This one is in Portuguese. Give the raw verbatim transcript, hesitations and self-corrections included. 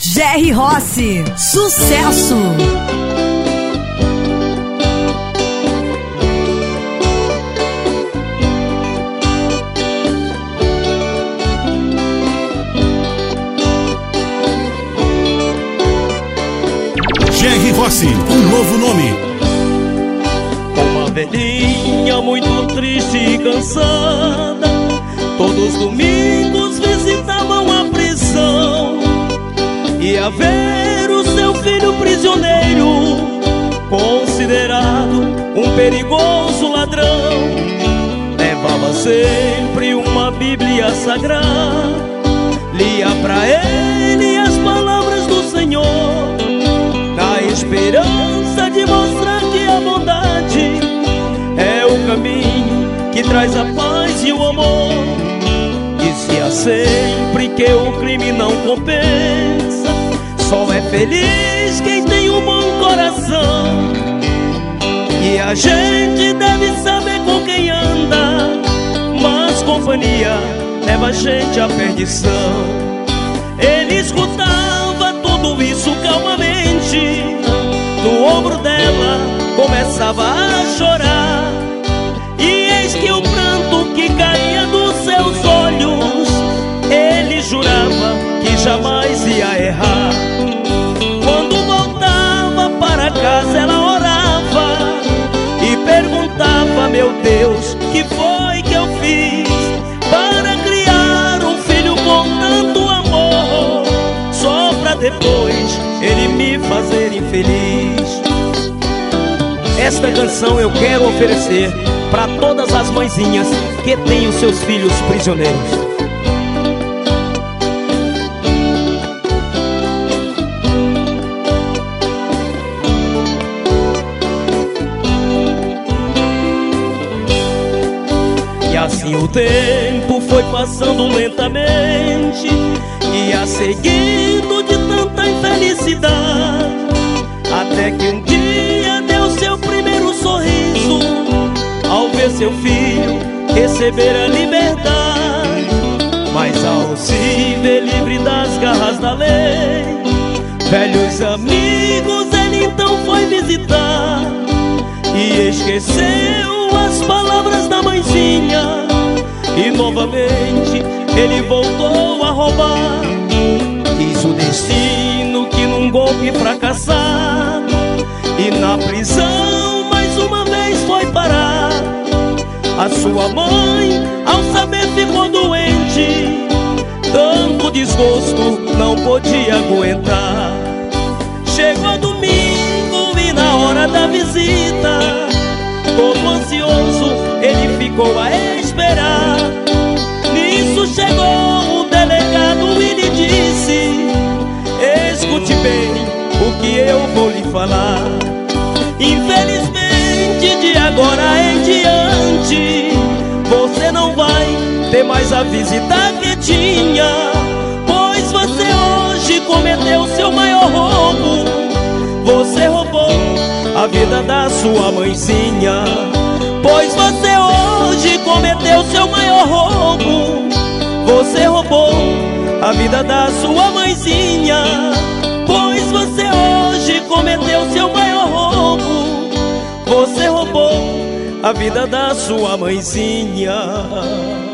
Jerry Rossi, sucesso! Jerry Rossi, um novo nome. Uma velhinha muito triste e cansada, todos os domingos visitavam a prisão. Ia ver o seu filho prisioneiro, considerado um perigoso ladrão. Levava sempre uma Bíblia sagrada, lia pra ele as palavras do Senhor, na esperança de mostrar que a bondade é o caminho que traz a paz e o amor. Dizia sempre que o crime não compensa, só é feliz quem tem um bom coração. E a gente deve saber com quem anda, mas companhia leva a gente à perdição. Ele escutava tudo isso calmamente, no ombro dela começava a chorar. E eis que o pranto que caía dos seus olhos, ele jurava que jamais ia errar. Quando voltava para casa ela orava e perguntava: meu Deus, que foi que eu fiz para criar um filho com tanto amor, só pra depois ele me fazer infeliz? Esta canção eu quero oferecer para todas as mãezinhas que têm os seus filhos prisioneiros. E assim o tempo foi passando lentamente, ia seguindo de tanta infelicidade, até que um dia deu seu primeiro sorriso ao ver seu filho receber a liberdade. Mas ao se ver livre das garras da lei, velhos amigos ele então foi visitar e esqueceu as palavras da mãezinha, e novamente ele voltou a roubar. Quis o destino que num golpe fracassado e na prisão mais uma vez foi parar. A sua mãe, ao saber, ficou doente, tanto desgosto não podia aguentar. Chegou domingo e na hora da visita, todo ansioso ele ficou a esperar. Nisso chegou o delegado e lhe disse: escute bem o que eu vou lhe falar. Infelizmente de agora em diante você não vai ter mais a visita que tinha, pois você hoje cometeu seu maior roubo. Você roubou a vida da sua mãezinha, pois você hoje cometeu seu maior roubo. Você roubou a vida da sua mãezinha, pois você hoje cometeu seu maior roubo. Você roubou a vida da sua mãezinha.